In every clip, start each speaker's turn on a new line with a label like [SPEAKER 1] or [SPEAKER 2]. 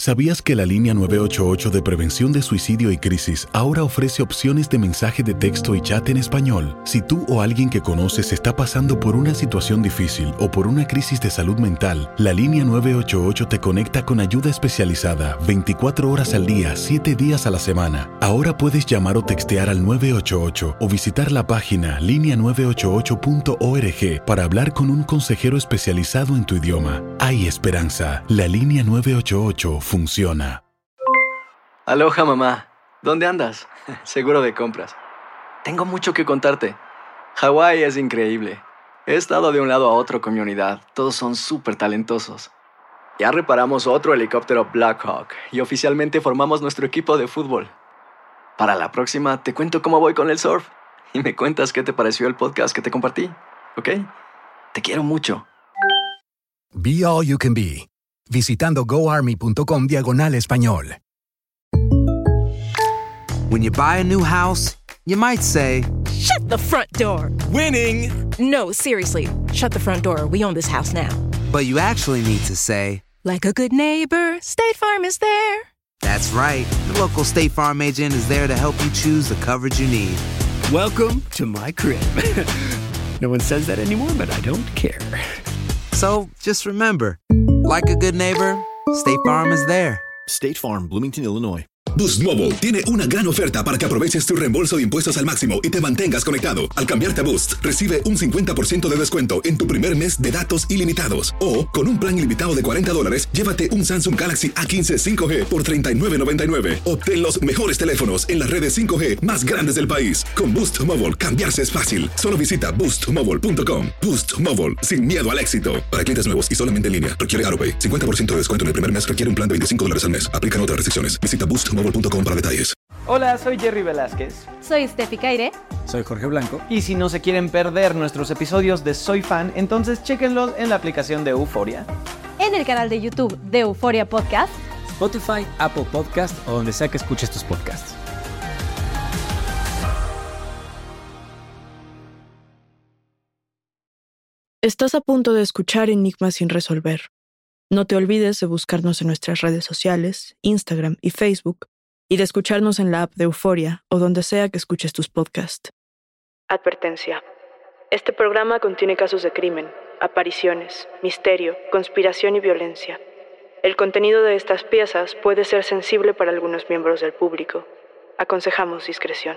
[SPEAKER 1] ¿Sabías que la línea 988 de prevención de suicidio y crisis ahora ofrece opciones de mensaje de texto y chat en español? Si tú o alguien que conoces está pasando por una situación difícil o por una crisis de salud mental, la línea 988 te conecta con ayuda especializada 24 horas al día, 7 días a la semana. Ahora puedes llamar o textear al 988 o visitar la página linea988.org para hablar con un consejero especializado en tu idioma. Hay esperanza. La línea 988 funciona.
[SPEAKER 2] Aloha, mamá. ¿Dónde andas? Seguro de compras. Tengo mucho que contarte. Hawái es increíble. He estado de un lado a otro con mi unidad. Todos son súper talentosos. Ya reparamos otro helicóptero Blackhawk y oficialmente formamos nuestro equipo de fútbol. Para la próxima te cuento cómo voy con el surf y me cuentas qué te pareció el podcast que te compartí, ¿ok? Te quiero mucho.
[SPEAKER 3] Be All You Can Be, visitando goarmy.com/español.
[SPEAKER 4] When you buy a new house, you might say,
[SPEAKER 5] "Shut the front door!"
[SPEAKER 6] Winning!
[SPEAKER 5] No, seriously, shut the front door. We own this house now.
[SPEAKER 4] but you actually need to say,
[SPEAKER 5] like a good neighbor, State Farm is there.
[SPEAKER 4] That's right. The local State Farm agent is there to help you choose the coverage you need.
[SPEAKER 6] Welcome to my crib. No one says that anymore, but I don't care.
[SPEAKER 4] So just remember, like a good neighbor, State Farm is there.
[SPEAKER 7] State Farm, Bloomington, Illinois.
[SPEAKER 8] Boost Mobile tiene una gran oferta para que aproveches tu reembolso de impuestos al máximo y te mantengas conectado. Al cambiarte a Boost, recibe un 50% de descuento en tu primer mes de datos ilimitados. O, con un plan ilimitado de $40, llévate un Samsung Galaxy A15 5G por $39.99. Obtén los mejores teléfonos en las redes 5G más grandes del país. Con Boost Mobile, cambiarse es fácil. Solo visita boostmobile.com. Boost Mobile, sin miedo al éxito. Para clientes nuevos y solamente en línea, requiere AutoPay. 50% de descuento en el primer mes requiere un plan de $25 al mes. Aplican otras restricciones. Visita boostmobile.com para detalles.
[SPEAKER 9] Hola, soy Jerry Velázquez.
[SPEAKER 10] Soy Steffi Caire.
[SPEAKER 11] Soy Jorge Blanco.
[SPEAKER 9] Y si no se quieren perder nuestros episodios de Soy Fan, entonces chéquenlos en la aplicación de Euforia,
[SPEAKER 10] en el canal de YouTube de Euforia Podcast,
[SPEAKER 11] Spotify, Apple Podcast o donde sea que escuches tus podcasts.
[SPEAKER 12] Estás a punto de escuchar Enigmas sin resolver. No te olvides de buscarnos en nuestras redes sociales, Instagram y Facebook, y de escucharnos en la app de Euforia o donde sea que escuches tus podcasts. Advertencia. Este programa contiene casos de crimen, apariciones, misterio, conspiración y violencia. El contenido de estas piezas puede ser sensible para algunos miembros del público. Aconsejamos discreción.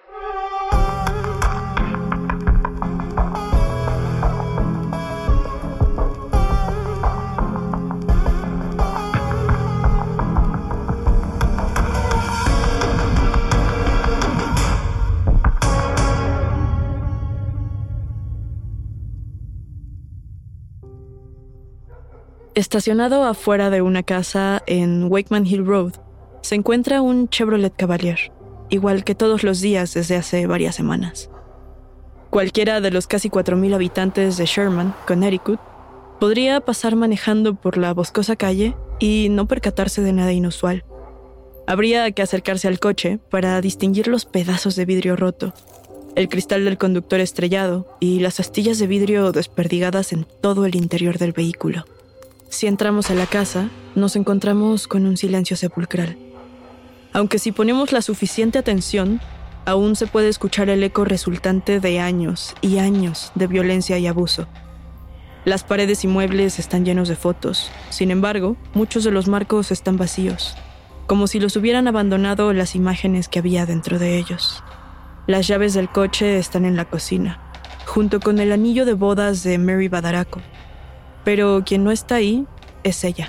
[SPEAKER 12] Estacionado afuera de una casa en Wakeman Hill Road, se encuentra un Chevrolet Cavalier, igual que todos los días desde hace varias semanas. Cualquiera de los casi 4,000 habitantes de Sherman, Connecticut, podría pasar manejando por la boscosa calle y no percatarse de nada inusual. Habría que acercarse al coche para distinguir los pedazos de vidrio roto, el cristal del conductor estrellado y las astillas de vidrio desperdigadas en todo el interior del vehículo. Si entramos a la casa, nos encontramos con un silencio sepulcral. Aunque si ponemos la suficiente atención, aún se puede escuchar el eco resultante de años y años de violencia y abuso. Las paredes y muebles están llenos de fotos. Sin embargo, muchos de los marcos están vacíos, como si los hubieran abandonado las imágenes que había dentro de ellos. Las llaves del coche están en la cocina, junto con el anillo de bodas de Mary Badaraco. Pero quien no está ahí es ella.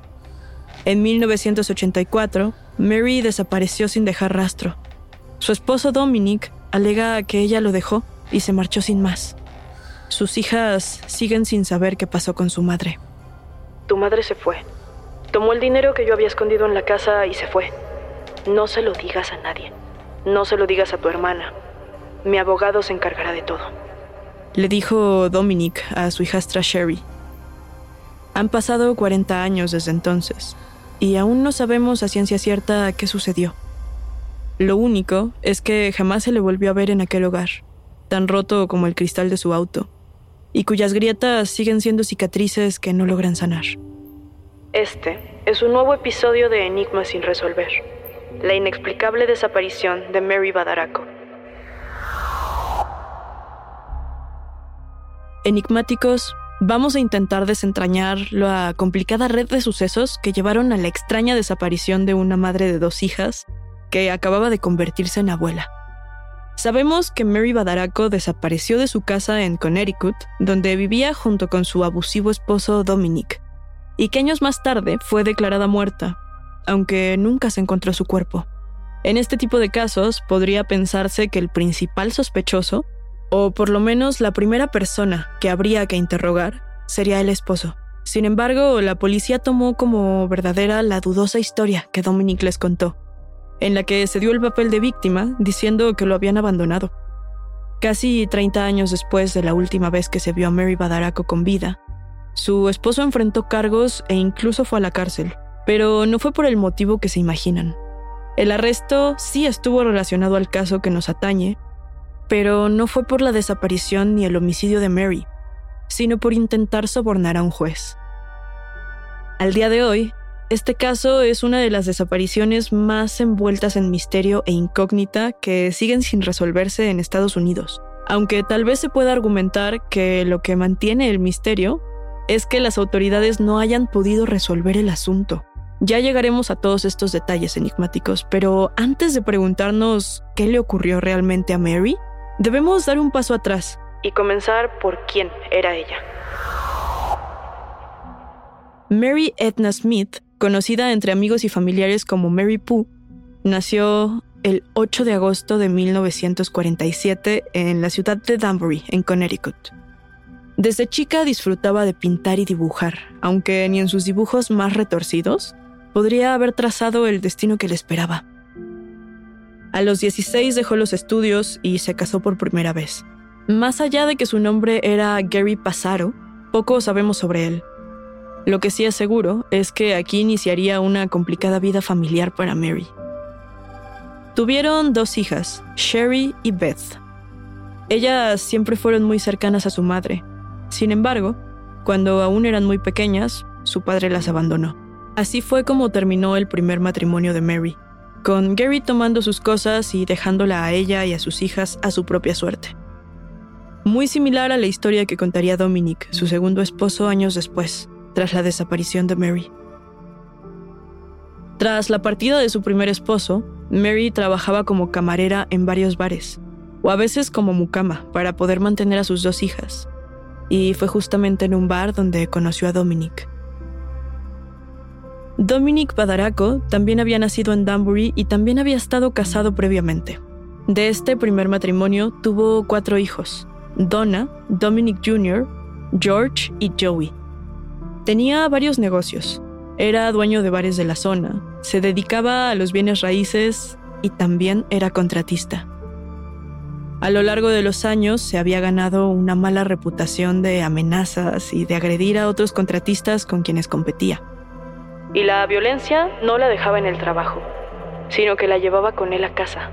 [SPEAKER 12] En 1984, Mary desapareció sin dejar rastro. Su esposo Dominic alega que ella lo dejó y se marchó sin más. Sus hijas siguen sin saber qué pasó con su madre. Tu madre se fue. Tomó el dinero que yo había escondido en la casa y se fue. No se lo digas a nadie. No se lo digas a tu hermana. Mi abogado se encargará de todo. Le dijo Dominic a su hijastra Sherry. Han pasado 40 años desde entonces, y aún no sabemos a ciencia cierta qué sucedió. Lo único es que jamás se le volvió a ver en aquel hogar, tan roto como el cristal de su auto, y cuyas grietas siguen siendo cicatrices que no logran sanar. Este es un nuevo episodio de Enigma sin resolver. La inexplicable desaparición de Mary Badaracco. Enigmáticos, vamos a intentar desentrañar la complicada red de sucesos que llevaron a la extraña desaparición de una madre de 2 hijas que acababa de convertirse en abuela. Sabemos que Mary Badaracco desapareció de su casa en Connecticut, donde vivía junto con su abusivo esposo Dominic, y que años más tarde fue declarada muerta, aunque nunca se encontró su cuerpo. En este tipo de casos podría pensarse que el principal sospechoso, o por lo menos la primera persona que habría que interrogar, sería el esposo. Sin embargo, la policía tomó como verdadera la dudosa historia que Dominic les contó, en la que se dio el papel de víctima diciendo que lo habían abandonado. Casi 30 años después de la última vez que se vio a Mary Badaracco con vida, su esposo enfrentó cargos e incluso fue a la cárcel, pero no fue por el motivo que se imaginan. El arresto sí estuvo relacionado al caso que nos atañe, pero no fue por la desaparición ni el homicidio de Mary, sino por intentar sobornar a un juez. Al día de hoy, este caso es una de las desapariciones más envueltas en misterio e incógnita que siguen sin resolverse en Estados Unidos, aunque tal vez se pueda argumentar que lo que mantiene el misterio es que las autoridades no hayan podido resolver el asunto. Ya llegaremos a todos estos detalles enigmáticos, pero antes de preguntarnos qué le ocurrió realmente a Mary, debemos dar un paso atrás y comenzar por quién era ella. Mary Edna Smith, conocida entre amigos y familiares como Mary Pooh, nació el 8 de agosto de 1947 en la ciudad de Danbury, en Connecticut. Desde chica disfrutaba de pintar y dibujar, aunque ni en sus dibujos más retorcidos podría haber trazado el destino que le esperaba. A los 16 dejó los estudios y se casó por primera vez. Más allá de que su nombre era Gary Passaro, poco sabemos sobre él. Lo que sí es seguro es que aquí iniciaría una complicada vida familiar para Mary. Tuvieron 2 hijas, Sherry y Beth. Ellas siempre fueron muy cercanas a su madre. Sin embargo, cuando aún eran muy pequeñas, su padre las abandonó. Así fue como terminó el primer matrimonio de Mary, con Gary tomando sus cosas y dejándola a ella y a sus hijas a su propia suerte. Muy similar a la historia que contaría Dominic, su segundo esposo, años después, tras la desaparición de Mary. Tras la partida de su primer esposo, Mary trabajaba como camarera en varios bares, o a veces como mucama, para poder mantener a sus 2 hijas. Y fue justamente en un bar donde conoció a Dominic. Dominic Badaracco también había nacido en Danbury y también había estado casado previamente. De este primer matrimonio tuvo 4 hijos: Donna, Dominic Jr., George y Joey. Tenía varios negocios. Era dueño de bares de la zona, se dedicaba a los bienes raíces y también era contratista. A lo largo de los años se había ganado una mala reputación de amenazas y de agredir a otros contratistas con quienes competía. Y la violencia no la dejaba en el trabajo, sino que la llevaba con él a casa.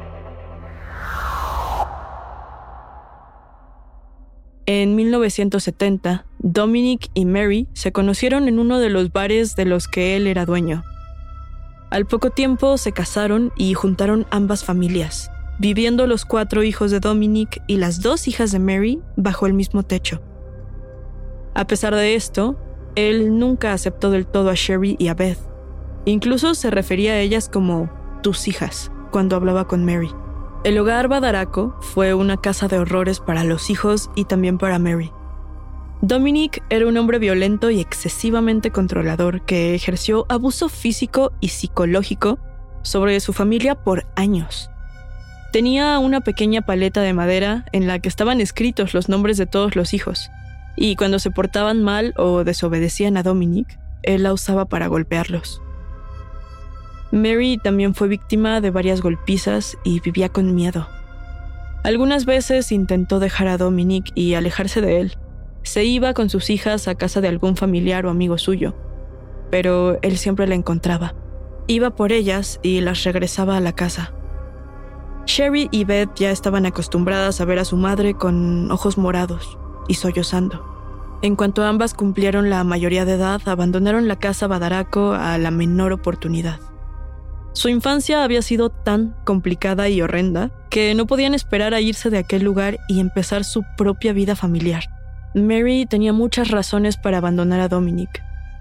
[SPEAKER 12] En 1970, Dominic y Mary se conocieron en uno de los bares de los que él era dueño. Al poco tiempo se casaron y juntaron ambas familias, viviendo los 4 hijos de Dominic y las 2 hijas de Mary bajo el mismo techo. A pesar de esto, él nunca aceptó del todo a Sherry y a Beth. Incluso se refería a ellas como tus hijas cuando hablaba con Mary. El hogar Badaracco fue una casa de horrores para los hijos y también para Mary. Dominic era un hombre violento y excesivamente controlador que ejerció abuso físico y psicológico sobre su familia por años. Tenía una pequeña paleta de madera en la que estaban escritos los nombres de todos los hijos, y cuando se portaban mal o desobedecían a Dominic, él la usaba para golpearlos. Mary también fue víctima de varias golpizas y vivía con miedo. Algunas veces intentó dejar a Dominic y alejarse de él. Se iba con sus hijas a casa de algún familiar o amigo suyo, pero él siempre la encontraba. Iba por ellas y las regresaba a la casa. Sherry y Beth ya estaban acostumbradas a ver a su madre con ojos morados y sollozando. En cuanto ambas cumplieron la mayoría de edad, abandonaron la casa Badaracco a la menor oportunidad. Su infancia había sido tan complicada y horrenda que no podían esperar a irse de aquel lugar y empezar su propia vida familiar. Mary tenía muchas razones para abandonar a Dominic.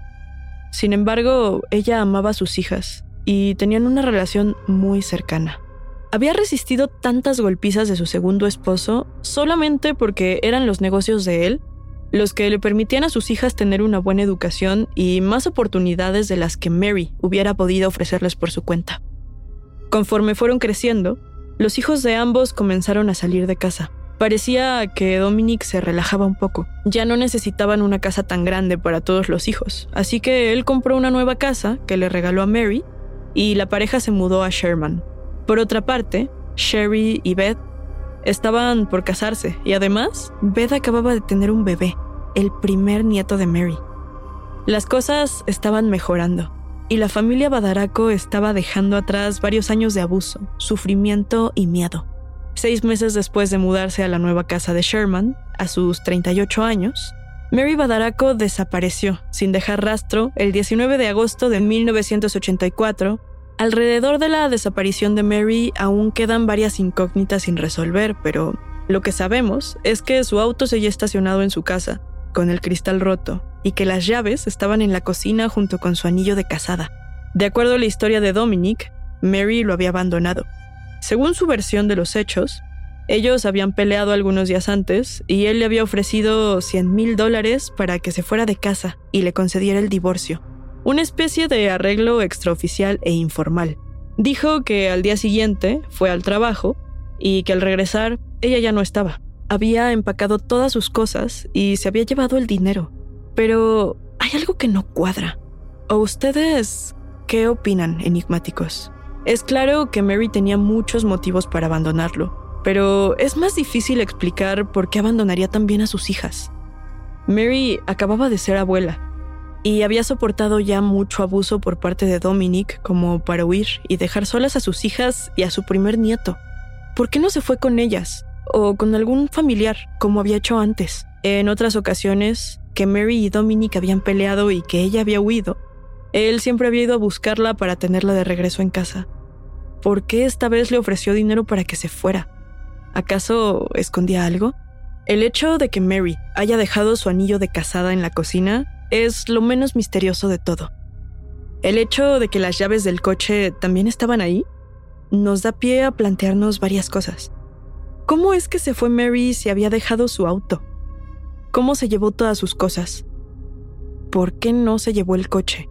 [SPEAKER 12] Sin embargo, ella amaba a sus hijas y tenían una relación muy cercana. Había resistido tantas golpizas de su segundo esposo solamente porque eran los negocios de él los que le permitían a sus hijas tener una buena educación y más oportunidades de las que Mary hubiera podido ofrecerles por su cuenta. Conforme fueron creciendo, los hijos de ambos comenzaron a salir de casa. Parecía que Dominic se relajaba un poco. Ya no necesitaban una casa tan grande para todos los hijos, así que él compró una nueva casa que le regaló a Mary y la pareja se mudó a Sherman. Por otra parte, Sherry y Beth estaban por casarse y además, Beth acababa de tener un bebé, el primer nieto de Mary. Las cosas estaban mejorando y la familia Badaracco estaba dejando atrás varios años de abuso, sufrimiento y miedo. 6 meses después de mudarse a la nueva casa de Sherman, a sus 38 años, Mary Badaracco desapareció sin dejar rastro el 19 de agosto de 1984. Alrededor de la desaparición de Mary aún quedan varias incógnitas sin resolver, pero lo que sabemos es que su auto seguía estacionado en su casa, con el cristal roto, y que las llaves estaban en la cocina junto con su anillo de casada. De acuerdo a la historia de Dominic, Mary lo había abandonado. Según su versión de los hechos, ellos habían peleado algunos días antes y él le había ofrecido $100,000 para que se fuera de casa y le concediera el divorcio. Una especie de arreglo extraoficial e informal. Dijo que al día siguiente fue al trabajo y que al regresar ella ya no estaba. Había empacado todas sus cosas y se había llevado el dinero. Pero hay algo que no cuadra. ¿O ustedes qué opinan, enigmáticos? Es claro que Mary tenía muchos motivos para abandonarlo, pero es más difícil explicar por qué abandonaría también a sus hijas. Mary acababa de ser abuela y había soportado ya mucho abuso por parte de Dominic como para huir y dejar solas a sus hijas y a su primer nieto. ¿Por qué no se fue con ellas? O con algún familiar, como había hecho antes. En otras ocasiones, que Mary y Dominic habían peleado y que ella había huido, él siempre había ido a buscarla para tenerla de regreso en casa. ¿Por qué esta vez le ofreció dinero para que se fuera? ¿Acaso escondía algo? El hecho de que Mary haya dejado su anillo de casada en la cocina es lo menos misterioso de todo. El hecho de que las llaves del coche también estaban ahí nos da pie a plantearnos varias cosas. ¿Cómo es que se fue Mary si había dejado su auto? ¿Cómo se llevó todas sus cosas? ¿Por qué no se llevó el coche?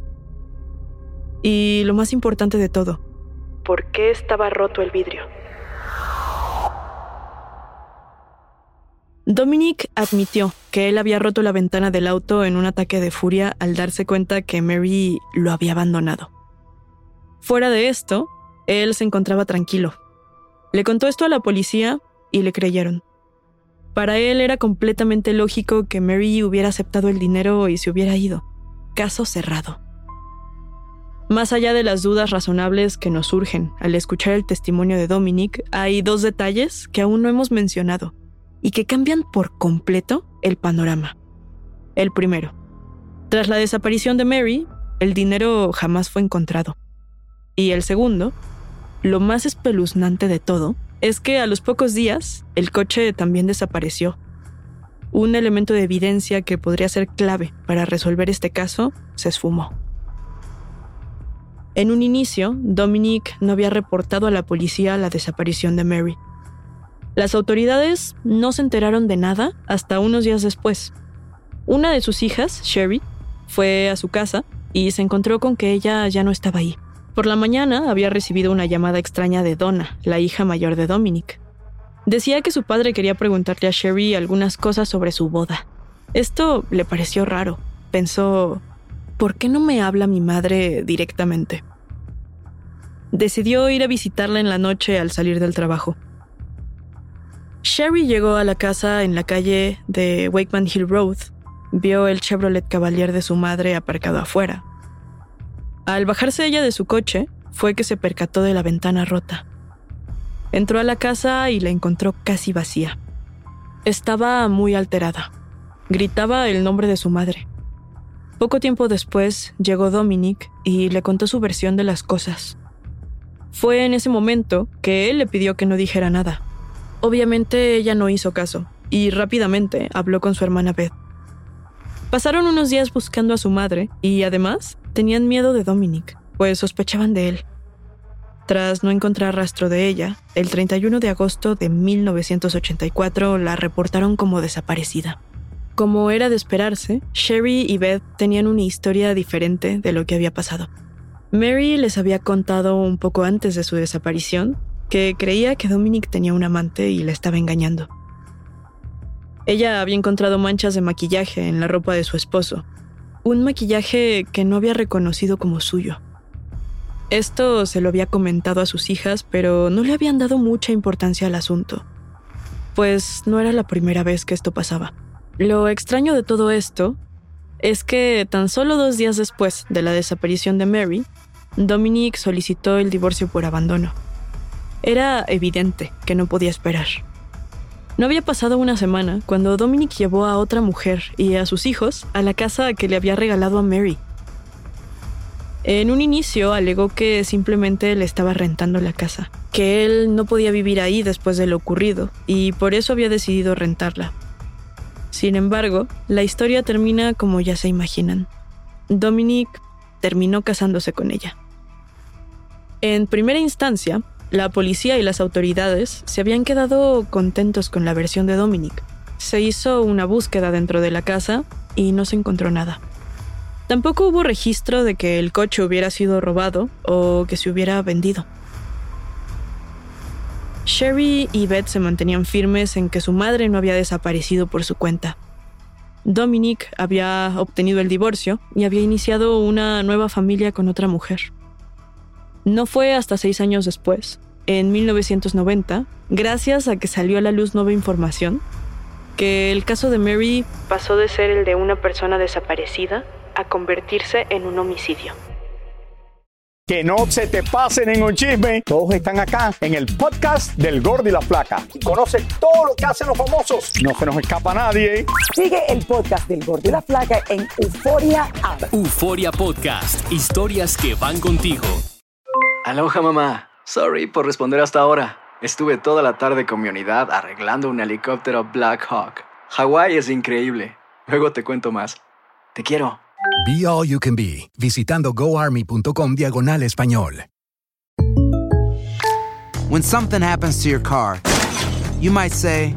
[SPEAKER 12] Y lo más importante de todo, ¿por qué estaba roto el vidrio? Dominic admitió que él había roto la ventana del auto en un ataque de furia al darse cuenta que Mary lo había abandonado. Fuera de esto, él se encontraba tranquilo. Le contó esto a la policía y le creyeron. Para él era completamente lógico que Mary hubiera aceptado el dinero y se hubiera ido. Caso cerrado. Más allá de las dudas razonables que nos surgen al escuchar el testimonio de Dominic, hay 2 detalles que aún no hemos mencionado y que cambian por completo el panorama. El primero, tras la desaparición de Mary, el dinero jamás fue encontrado. Y el segundo, lo más espeluznante de todo, es que a los pocos días el coche también desapareció. Un elemento de evidencia que podría ser clave para resolver este caso se esfumó. En un inicio, Dominic no había reportado a la policía la desaparición de Mary. Las autoridades no se enteraron de nada hasta unos días después. Una de sus hijas, Sherry, fue a su casa y se encontró con que ella ya no estaba ahí. Por la mañana había recibido una llamada extraña de Donna, la hija mayor de Dominic. Decía que su padre quería preguntarle a Sherry algunas cosas sobre su boda. Esto le pareció raro. Pensó, ¿por qué no me habla mi madre directamente? Decidió ir a visitarla en la noche al salir del trabajo. Sherry llegó a la casa en la calle de Wakeman Hill Road. Vio el Chevrolet Cavalier de su madre aparcado afuera. Al bajarse ella de su coche, fue que se percató de la ventana rota. Entró a la casa y la encontró casi vacía. Estaba muy alterada. Gritaba el nombre de su madre. Poco tiempo después llegó Dominic y le contó su versión de las cosas. Fue en ese momento que él le pidió que no dijera nada. Obviamente ella no hizo caso y rápidamente habló con su hermana Beth. Pasaron unos días buscando a su madre y además tenían miedo de Dominic, pues sospechaban de él. Tras no encontrar rastro de ella, el 31 de agosto de 1984 la reportaron como desaparecida. Como era de esperarse, Sherry y Beth tenían una historia diferente de lo que había pasado. Mary les había contado un poco antes de su desaparición que creía que Dominic tenía un amante y la estaba engañando. Ella había encontrado manchas de maquillaje en la ropa de su esposo, un maquillaje que no había reconocido como suyo. Esto se lo había comentado a sus hijas, pero no le habían dado mucha importancia al asunto, pues no era la primera vez que esto pasaba. Lo extraño de todo esto es que tan solo 2 días después de la desaparición de Mary, Dominic solicitó el divorcio por abandono. Era evidente que no podía esperar. No había pasado una semana cuando Dominic llevó a otra mujer y a sus hijos a la casa que le había regalado a Mary. En un inicio alegó que simplemente le estaba rentando la casa, que él no podía vivir ahí después de lo ocurrido y por eso había decidido rentarla. Sin embargo, la historia termina como ya se imaginan. Dominic terminó casándose con ella. En primera instancia, la policía y las autoridades se habían quedado contentos con la versión de Dominic. Se hizo una búsqueda dentro de la casa y no se encontró nada. Tampoco hubo registro de que el coche hubiera sido robado o que se hubiera vendido. Sherry y Beth se mantenían firmes en que su madre no había desaparecido por su cuenta. Dominic había obtenido el divorcio y había iniciado una nueva familia con otra mujer. No fue hasta 6 años después, en 1990, gracias a que salió a la luz nueva información, que el caso de Mary pasó de ser el de una persona desaparecida a convertirse en un homicidio.
[SPEAKER 13] Que no se te pasen en un chisme. Todos están acá en el podcast del Gordo y la Flaca. Y conoce todo lo que hacen los famosos. No se nos escapa nadie.
[SPEAKER 14] Sigue el podcast del Gordo y la Flaca en Euforia App.
[SPEAKER 11] Euforia Podcast. Historias que van contigo.
[SPEAKER 2] Aloha, mamá. Sorry por responder hasta ahora. Estuve toda la tarde con mi unidad arreglando un helicóptero Black Hawk. Hawái es increíble. Luego te cuento más. Te quiero.
[SPEAKER 3] Be All You Can Be, visitando goarmy.com/español.
[SPEAKER 4] When something happens to your car, you might say,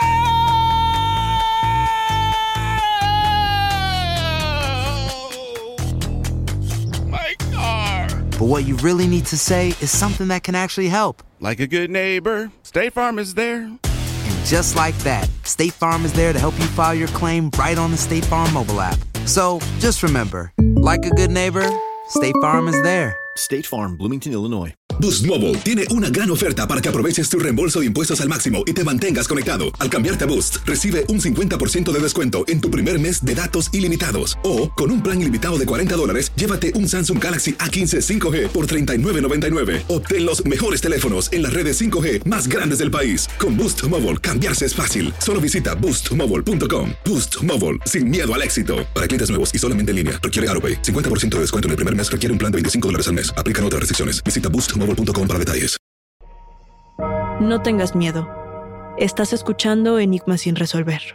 [SPEAKER 15] My car!
[SPEAKER 4] But what you really need to say is something that can actually help.
[SPEAKER 15] Like a good neighbor, State Farm is there.
[SPEAKER 4] And just like that, State Farm is there to help you file your claim right on the State Farm mobile app. So, just remember, like a good neighbor, State Farm is there.
[SPEAKER 7] State Farm, Bloomington, Illinois.
[SPEAKER 8] Boost Mobile tiene una gran oferta para que aproveches tu reembolso de impuestos al máximo y te mantengas conectado. Al cambiarte a Boost, recibe un 50% de descuento en tu primer mes de datos ilimitados. O, con un plan ilimitado de $40, llévate un Samsung Galaxy A15 5G por $39.99. Obtén los mejores teléfonos en las redes 5G más grandes del país. Con Boost Mobile, cambiarse es fácil. Solo visita boostmobile.com. Boost Mobile, sin miedo al éxito. Para clientes nuevos y solamente en línea, requiere AutoPay. 50% de descuento en el primer mes requiere un plan de $25 al mes. Aplican otras restricciones. Visita boostmobile.com para detalles.
[SPEAKER 12] No tengas miedo. Estás escuchando Enigmas sin resolver.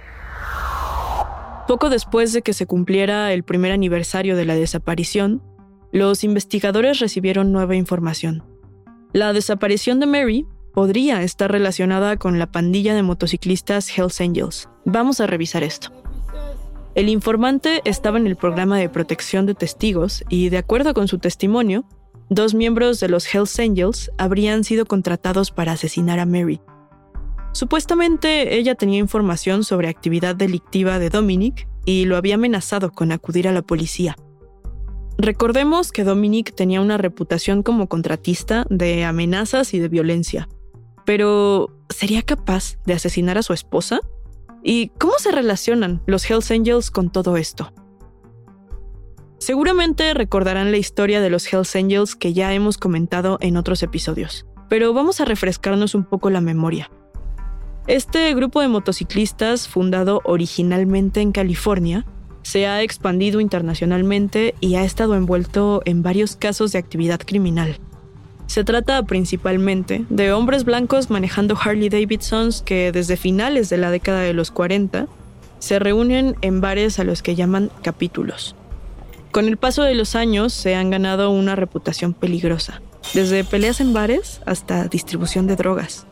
[SPEAKER 12] Poco después de que se cumpliera el primer aniversario de la desaparición, los investigadores recibieron nueva información. La desaparición de Mary podría estar relacionada con la pandilla de motociclistas Hells Angels. Vamos a revisar esto. El informante estaba en el programa de protección de testigos y, de acuerdo con su testimonio, 2 miembros de los Hells Angels habrían sido contratados para asesinar a Mary. Supuestamente, ella tenía información sobre actividad delictiva de Dominic y lo había amenazado con acudir a la policía. Recordemos que Dominic tenía una reputación como contratista de amenazas y de violencia. Pero, ¿sería capaz de asesinar a su esposa? ¿Y cómo se relacionan los Hells Angels con todo esto? Seguramente recordarán la historia de los Hells Angels que ya hemos comentado en otros episodios, pero vamos a refrescarnos un poco la memoria. Este grupo de motociclistas, fundado originalmente en California, se ha expandido internacionalmente y ha estado envuelto en varios casos de actividad criminal. Se trata principalmente de hombres blancos manejando Harley Davidsons que desde finales de la década de los 40 se reúnen en bares a los que llaman capítulos. Con el paso de los años se han ganado una reputación peligrosa, desde peleas en bares hasta distribución de drogas.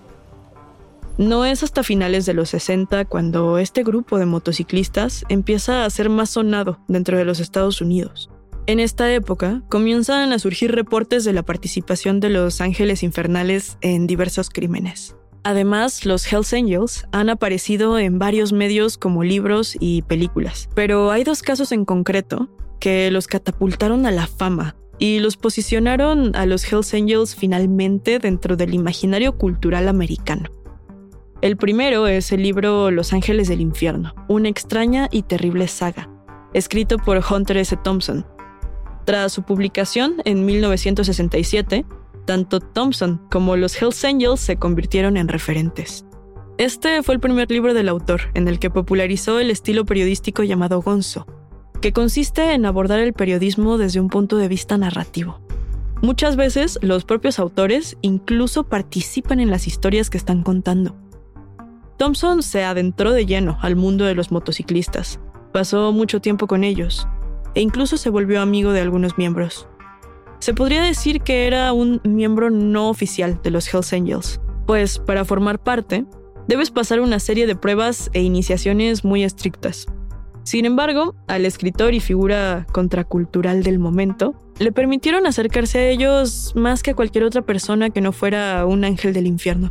[SPEAKER 12] No es hasta finales de los 60 cuando este grupo de motociclistas empieza a ser más sonado dentro de los Estados Unidos. En esta época comienzan a surgir reportes de la participación de los Ángeles Infernales en diversos crímenes. Además, los Hells Angels han aparecido en varios medios como libros y películas, pero hay 2 casos en concreto que los catapultaron a la fama y los posicionaron a los Hells Angels finalmente dentro del imaginario cultural americano. El primero es el libro Los Ángeles del Infierno, una extraña y terrible saga, escrito por Hunter S. Thompson. Tras su publicación en 1967, tanto Thompson como los Hells Angels se convirtieron en referentes. Este fue el primer libro del autor en el que popularizó el estilo periodístico llamado gonzo, que consiste en abordar el periodismo desde un punto de vista narrativo. Muchas veces los propios autores incluso participan en las historias que están contando. Thompson se adentró de lleno al mundo de los motociclistas, pasó mucho tiempo con ellos e incluso se volvió amigo de algunos miembros. Se podría decir que era un miembro no oficial de los Hells Angels, pues para formar parte, debes pasar una serie de pruebas e iniciaciones muy estrictas. Sin embargo, al escritor y figura contracultural del momento, le permitieron acercarse a ellos más que a cualquier otra persona que no fuera un ángel del infierno.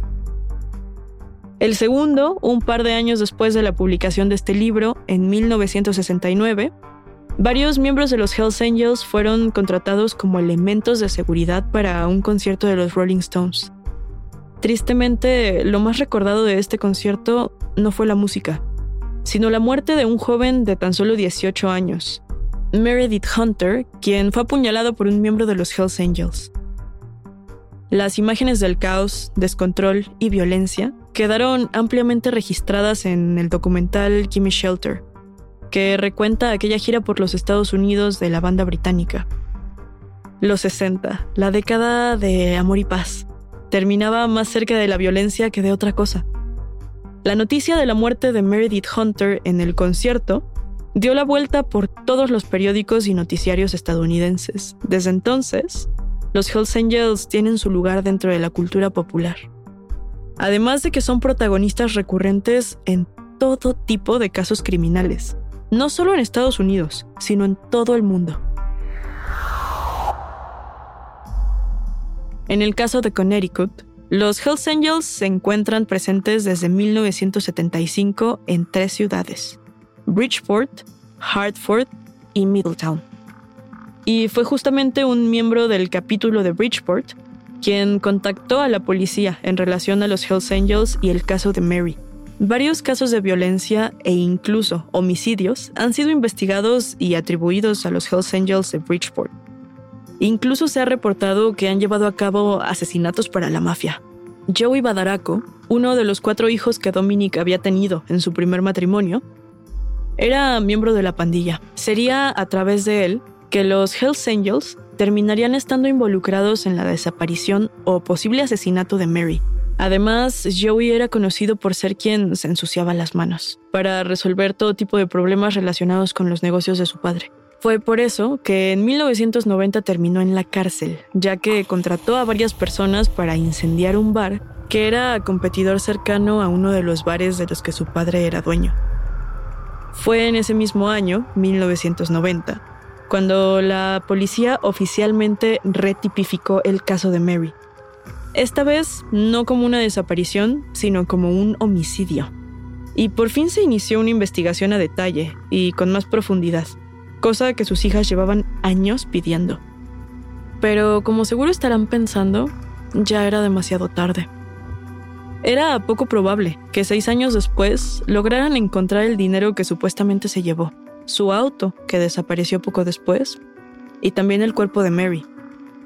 [SPEAKER 12] El segundo, un par de años después de la publicación de este libro, en 1969, varios miembros de los Hells Angels fueron contratados como elementos de seguridad para un concierto de los Rolling Stones. Tristemente, lo más recordado de este concierto no fue la música, sino la muerte de un joven de tan solo 18 años, Meredith Hunter, quien fue apuñalado por un miembro de los Hells Angels. Las imágenes del caos, descontrol y violencia quedaron ampliamente registradas en el documental Gimme Shelter, que recuenta aquella gira por los Estados Unidos de la banda británica. Los 60, la década de amor y paz, terminaba más cerca de la violencia que de otra cosa. La noticia de la muerte de Meredith Hunter en el concierto dio la vuelta por todos los periódicos y noticiarios estadounidenses. Desde entonces, los Hells Angels tienen su lugar dentro de la cultura popular. Además de que son protagonistas recurrentes en todo tipo de casos criminales, no solo en Estados Unidos, sino en todo el mundo. En el caso de Connecticut, los Hells Angels se encuentran presentes desde 1975 en 3 ciudades: Bridgeport, Hartford y Middletown. Y fue justamente un miembro del capítulo de Bridgeport quien contactó a la policía en relación a los Hells Angels y el caso de Mary. Varios casos de violencia e incluso homicidios han sido investigados y atribuidos a los Hells Angels de Bridgeport. Incluso se ha reportado que han llevado a cabo asesinatos para la mafia. Joey Badaraco, uno de los 4 hijos que Dominic había tenido en su primer matrimonio, era miembro de la pandilla. Sería a través de él que los Hells Angels terminarían estando involucrados en la desaparición o posible asesinato de Mary. Además, Joey era conocido por ser quien se ensuciaba las manos para resolver todo tipo de problemas relacionados con los negocios de su padre. Fue por eso que en 1990 terminó en la cárcel, ya que contrató a varias personas para incendiar un bar que era competidor cercano a uno de los bares de los que su padre era dueño. Fue en ese mismo año, 1990, cuando la policía oficialmente retipificó el caso de Mary. Esta vez no como una desaparición, sino como un homicidio. Y por fin se inició una investigación a detalle y con más profundidad, cosa que sus hijas llevaban años pidiendo. Pero como seguro estarán pensando, ya era demasiado tarde. Era poco probable que 6 años después lograran encontrar el dinero que supuestamente se llevó, su auto que desapareció poco después, y también el cuerpo de Mary.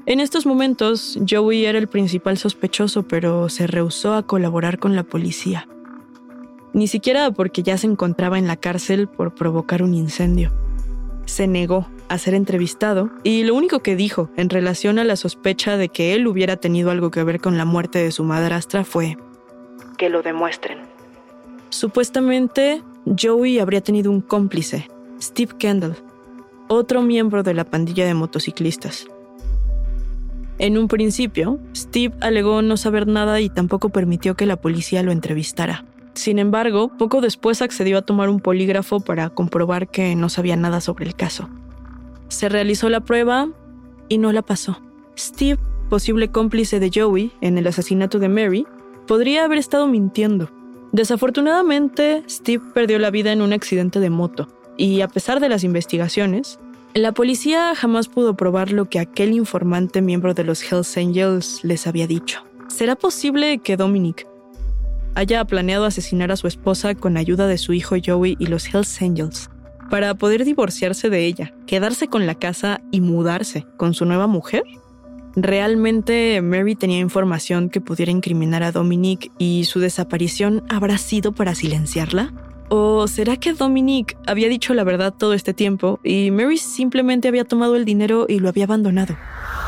[SPEAKER 12] En estos momentos, Joey era el principal sospechoso, pero se rehusó a colaborar con la policía. Ni siquiera porque ya se encontraba en la cárcel por provocar un incendio. Se negó a ser entrevistado y lo único que dijo en relación a la sospecha de que él hubiera tenido algo que ver con la muerte de su madrastra fue: que lo demuestren. Supuestamente, Joey habría tenido un cómplice, Steve Kendall, otro miembro de la pandilla de motociclistas. En un principio, Steve alegó no saber nada y tampoco permitió que la policía lo entrevistara. Sin embargo, poco después accedió a tomar un polígrafo para comprobar que no sabía nada sobre el caso. Se realizó la prueba y no la pasó. Steve, posible cómplice de Joey en el asesinato de Mary, podría haber estado mintiendo. Desafortunadamente, Steve perdió la vida en un accidente de moto, y a pesar de las investigaciones, la policía jamás pudo probar lo que aquel informante miembro de los Hells Angels les había dicho. ¿Será posible que Dominic haya planeado asesinar a su esposa con ayuda de su hijo Joey y los Hells Angels para poder divorciarse de ella, quedarse con la casa y mudarse con su nueva mujer? ¿Realmente Mary tenía información que pudiera incriminar a Dominic y su desaparición habrá sido para silenciarla? ¿O será que Dominic había dicho la verdad todo este tiempo y Mary simplemente había tomado el dinero y lo había abandonado?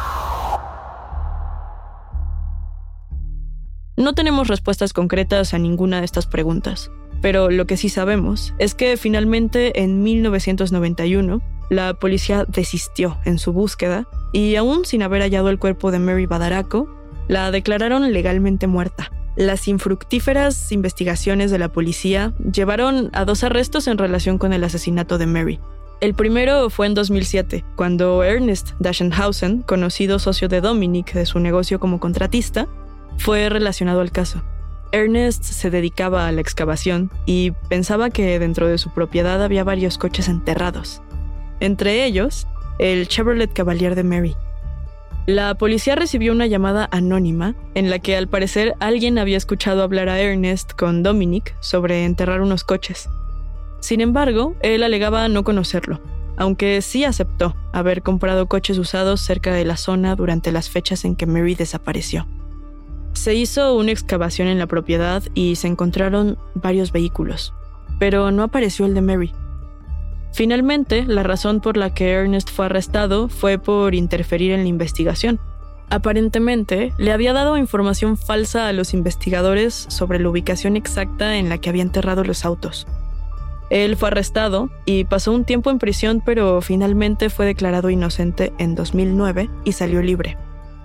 [SPEAKER 12] No tenemos respuestas concretas a ninguna de estas preguntas, pero lo que sí sabemos es que finalmente en 1991 la policía desistió en su búsqueda y aún sin haber hallado el cuerpo de Mary Badaraco, la declararon legalmente muerta. Las infructíferas investigaciones de la policía llevaron a 2 arrestos en relación con el asesinato de Mary. El primero fue en 2007, cuando Ernest Daschenhausen, conocido socio de Dominic de su negocio como contratista, fue relacionado al caso. Ernest se dedicaba a la excavación y pensaba que dentro de su propiedad había varios coches enterrados. Entre ellos, el Chevrolet Cavalier de Mary. La policía recibió una llamada anónima en la que al parecer alguien había escuchado hablar a Ernest con Dominic sobre enterrar unos coches. Sin embargo, él alegaba no conocerlo, aunque sí aceptó haber comprado coches usados cerca de la zona durante las fechas en que Mary desapareció. Se hizo una excavación en la propiedad y se encontraron varios vehículos, pero no apareció el de Mary. Finalmente, la razón por la que Ernest fue arrestado fue por interferir en la investigación. Aparentemente, le había dado información falsa a los investigadores sobre la ubicación exacta en la que había enterrado los autos. Él fue arrestado y pasó un tiempo en prisión, pero finalmente fue declarado inocente en 2009 y salió libre.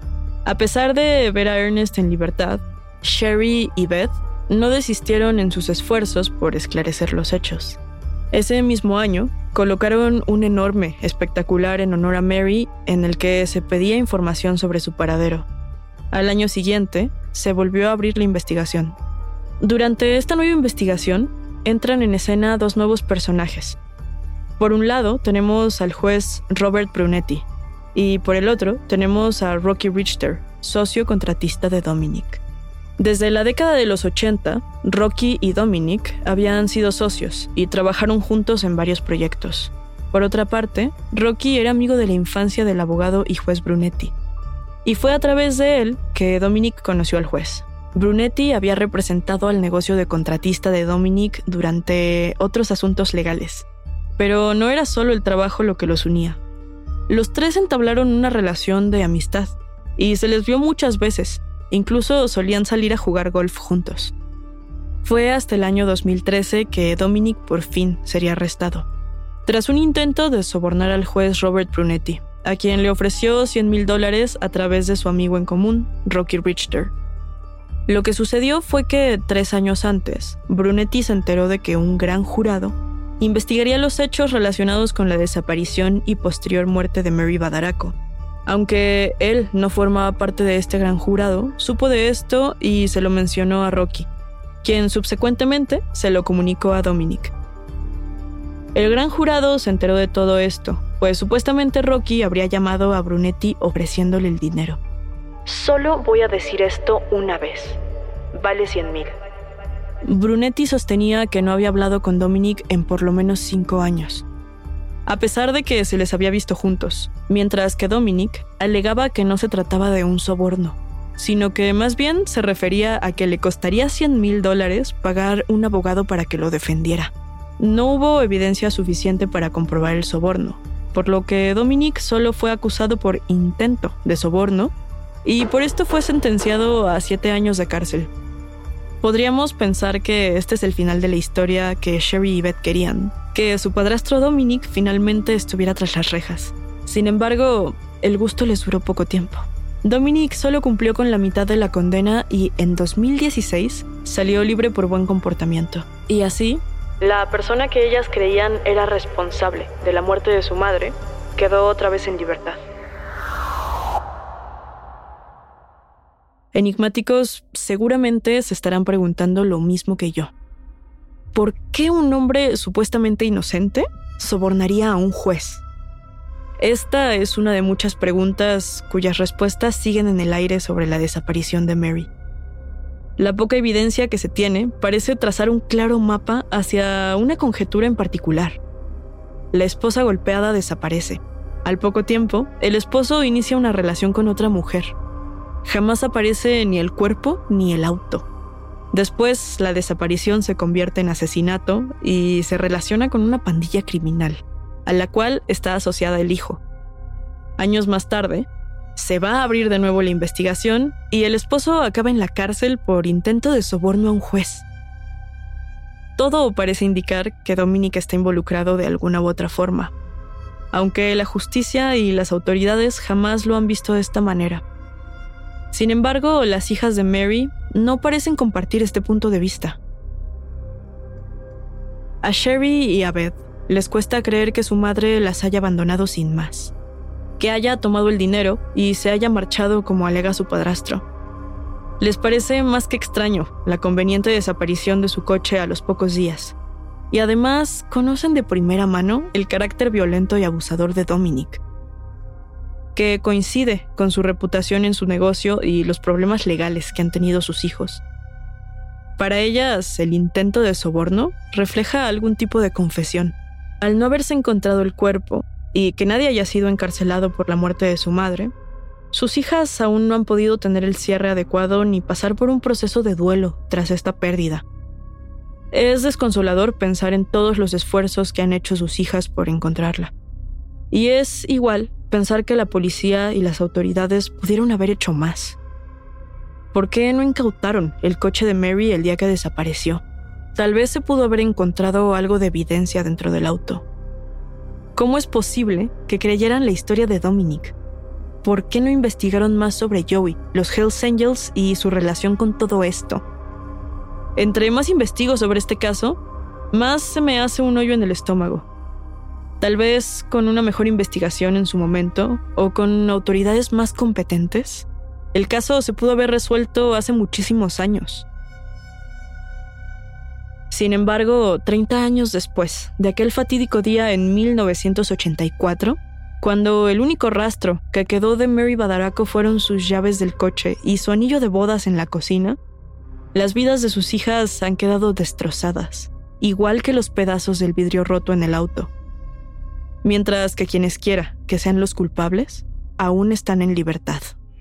[SPEAKER 12] A pesar de ver a Ernest en libertad, Sherry y Beth no desistieron en sus esfuerzos por esclarecer los hechos. Ese mismo año, colocaron un enorme espectacular en honor a Mary en el que se pedía información sobre su paradero. Al año siguiente, se volvió a abrir la investigación. Durante esta nueva investigación, entran en escena 2 nuevos personajes. Por un lado, tenemos al juez Robert Brunetti, y por el otro, tenemos a Rocky Richter, socio contratista de Dominic. Desde la década de los 80, Rocky y Dominic habían sido socios y trabajaron juntos en varios proyectos. Por otra parte, Rocky era amigo de la infancia del abogado y juez Brunetti. Y fue a través de él que Dominic conoció al juez. Brunetti había representado al negocio de contratista de Dominic durante otros asuntos legales. Pero no era solo el trabajo lo que los unía. Los 3 entablaron una relación de amistad y se les vio muchas veces. Incluso solían salir a jugar golf juntos. Fue hasta el año 2013 que Dominic por fin sería arrestado, tras un intento de sobornar al juez Robert Brunetti, a quien le ofreció $100,000 a través de su amigo en común, Rocky Richter. Lo que sucedió fue que 3 años antes, Brunetti se enteró de que un gran jurado investigaría los hechos relacionados con la desaparición y posterior muerte de Mary Badaraco. Aunque él no formaba parte de este gran jurado, supo de esto y se lo mencionó a Rocky, quien subsecuentemente se lo comunicó a Dominic. El gran jurado se enteró de todo esto, pues supuestamente Rocky habría llamado a Brunetti ofreciéndole el dinero. Solo voy a decir esto una vez. Vale 100,000. Brunetti sostenía que no había hablado con Dominic en por lo menos 5 años. a pesar de que se les había visto juntos, mientras que Dominic alegaba que no se trataba de un soborno, sino que más bien se refería a que le costaría $100,000 pagar un abogado para que lo defendiera. No hubo evidencia suficiente para comprobar el soborno, por lo que Dominic solo fue acusado por intento de soborno y por esto fue sentenciado a 7 años de cárcel. Podríamos pensar que este es el final de la historia que Sherry y Beth querían, que su padrastro Dominic finalmente estuviera tras las rejas. Sin embargo, el gusto les duró poco tiempo. Dominic solo cumplió con la mitad de la condena y en 2016 salió libre por buen comportamiento. Y así, la persona que ellas creían era responsable de la muerte de su madre quedó otra vez en libertad. Enigmáticos, seguramente se estarán preguntando lo mismo que yo. ¿Por qué un hombre supuestamente inocente sobornaría a un juez? Esta es una de muchas preguntas cuyas respuestas siguen en el aire sobre la desaparición de Mary. La poca evidencia que se tiene parece trazar un claro mapa hacia una conjetura en particular. La esposa golpeada desaparece. Al poco tiempo, el esposo inicia una relación con otra mujer. Jamás aparece ni el cuerpo ni el auto. Después, la desaparición se convierte en asesinato y se relaciona con una pandilla criminal, a la cual está asociada el hijo. Años más tarde, se va a abrir de nuevo la investigación y el esposo acaba en la cárcel por intento de soborno a un juez. Todo parece indicar que Dominic está involucrado de alguna u otra forma, aunque la justicia y las autoridades jamás lo han visto de esta manera. Sin embargo, las hijas de Mary no parecen compartir este punto de vista. A Sherry y a Beth les cuesta creer que su madre las haya abandonado sin más, que haya tomado el dinero y se haya marchado como alega su padrastro. Les parece más que extraño la conveniente desaparición de su coche a los pocos días, y además conocen de primera mano el carácter violento y abusador de Dominic, que coincide con su reputación en su negocio y los problemas legales que han tenido sus hijos. Para ellas, el intento de soborno refleja algún tipo de confesión. Al no haberse encontrado el cuerpo y que nadie haya sido encarcelado por la muerte de su madre, sus hijas aún no han podido tener el cierre adecuado ni pasar por un proceso de duelo tras esta pérdida. Es desconsolador pensar en todos los esfuerzos que han hecho sus hijas por encontrarla. Y es igual pensar que la policía y las autoridades pudieron haber hecho más. ¿Por qué no incautaron el coche de Mary el día que desapareció? Tal vez se pudo haber encontrado algo de evidencia dentro del auto. ¿Cómo es posible que creyeran la historia de Dominic? ¿Por qué no investigaron más sobre Joey, los Hells Angels y su relación con todo esto? Entre más investigo sobre este caso, más se me hace un hoyo en el estómago. Tal vez con una mejor investigación en su momento o con autoridades más competentes, el caso se pudo haber resuelto hace muchísimos años. Sin embargo, 30 años después de aquel fatídico día en 1984, cuando el único rastro que quedó de Mary Badaraco fueron sus llaves del coche y su anillo de bodas en la cocina, las vidas de sus hijas han quedado destrozadas, igual que los pedazos del vidrio roto en el auto. Mientras que quienes quiera que sean los culpables, aún están en libertad.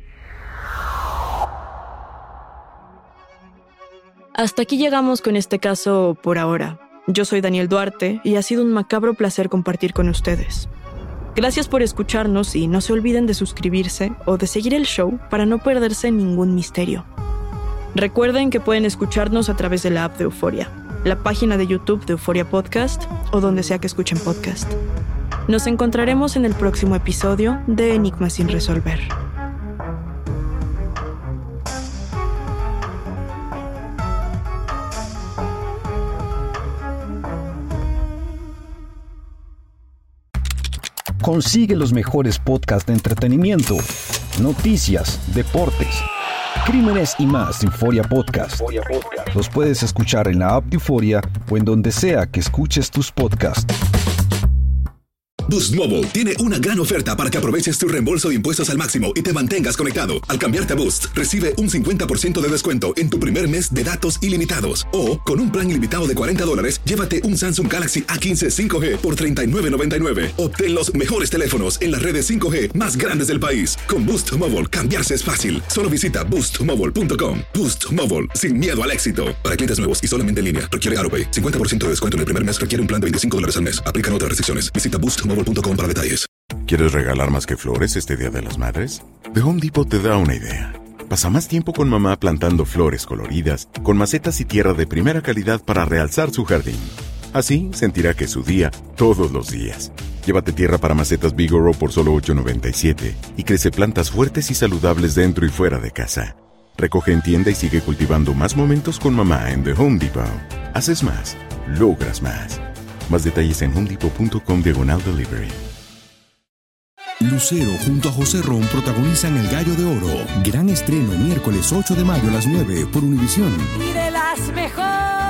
[SPEAKER 12] Hasta aquí llegamos con este caso por ahora. Yo soy Daniel Duarte y ha sido un macabro placer compartir con ustedes. Gracias por escucharnos y no se olviden de suscribirse o de seguir el show para no perderse ningún misterio. Recuerden que pueden escucharnos a través de la app de Euforia, la página de YouTube de Euforia Podcast o donde sea que escuchen podcast. Nos encontraremos en el próximo episodio de Enigmas sin resolver.
[SPEAKER 16] Consigue los mejores podcasts de entretenimiento, noticias, deportes, crímenes y más de Euforia Podcast. Los puedes escuchar en la app de Euforia o en donde sea que escuches tus podcasts.
[SPEAKER 8] Boost Mobile tiene una gran oferta para que aproveches tu reembolso de impuestos al máximo y te mantengas conectado. Al cambiarte a Boost, recibe un 50% de descuento en tu primer mes de datos ilimitados. O, con un plan ilimitado de $40, llévate un Samsung Galaxy A15 5G por $39.99. Obtén los mejores teléfonos en las redes 5G más grandes del país. Con Boost Mobile, cambiarse es fácil. Solo visita boostmobile.com. Boost Mobile, sin miedo al éxito. Para clientes nuevos y solamente en línea, requiere AutoPay. 50% de descuento en el primer mes requiere un plan de $25 al mes. Aplican otras restricciones. Visita boostmobile.com para detalles.
[SPEAKER 17] ¿Quieres regalar más que flores este Día de las Madres? The Home Depot te da una idea. Pasa más tiempo con mamá plantando flores coloridas, con macetas y tierra de primera calidad para realzar su jardín. Así sentirá que es su día todos los días. Llévate tierra para macetas Vigoro por solo $8.97 y crece plantas fuertes y saludables dentro y fuera de casa. Recoge en tienda y sigue cultivando más momentos con mamá en The Home Depot. Haces más, logras más. Más detalles en homedepot.com/delivery.
[SPEAKER 18] Lucero junto a José Ron protagonizan El Gallo de Oro. Gran estreno miércoles 8 de mayo a las 9 por Univisión.
[SPEAKER 19] Y de las mejores.